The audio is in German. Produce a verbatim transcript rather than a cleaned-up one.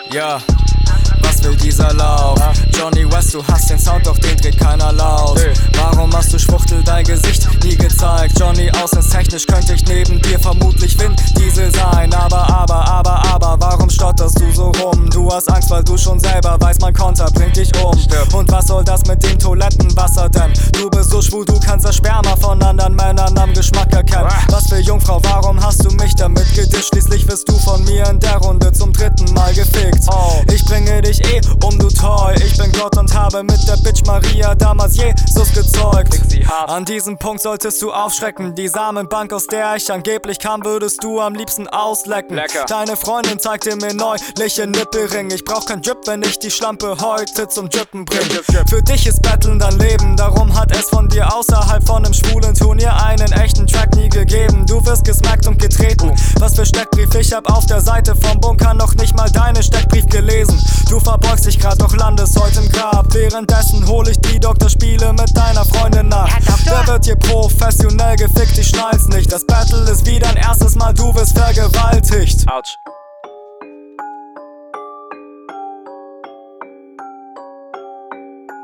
Ja, was will dieser Lauf? Johnny West, du hast den Sound, doch den dreht keiner laut. Warum hast du Schwuchtel dein Gesicht nie gezeigt? Johnny, außenstechnisch könnte ich neben dir vermutlich Vin Diesel sein. Aber, aber, aber, aber, warum stotterst du so rum? Du hast Angst, weil du schon selber weißt, mein Konter bringt dich um. Und was soll das mit dem Toilettenwasser denn? Du bist so schwul, du kannst das Sperma von anderen Männern am Geschmack erkennen. Was für Jungfrau, warum hast du mich damit gedischt? Schließlich wirst du von mir in der Runde zum dritten Mal gefickt. Ich bringe dich eh um, du Toy. Ich bin Gott und habe mit der Bitch Maria damals Jesus gezeugt. An diesem Punkt solltest du aufschrecken. Die Samenbank, aus der ich angeblich kam, würdest du am liebsten auslecken. Lecker. Deine Freundin zeigte mir neuliche Nippelring. Ich brauch kein Drip, wenn ich die Schlampe heute zum Drippen bring. Für dich ist Battlen dein Leben, darum hat es von dir außerhalb von einem schwulen Turnier einen echten Track nie gegeben. Du wirst gesmackt und getreten. Was für Steckbrief, ich hab auf der Seite vom Bunker noch nicht mal deine Steckbrief gelesen. Du verbeugst dich grad, doch landest heute im Grab. Währenddessen hol ich die Doktorspiele mit deiner Freundin nach. Wer wird hier professionell gefickt, ich schnall's nicht. Das Battle ist wie dein erstes Mal, du wirst vergewaltigt. Autsch.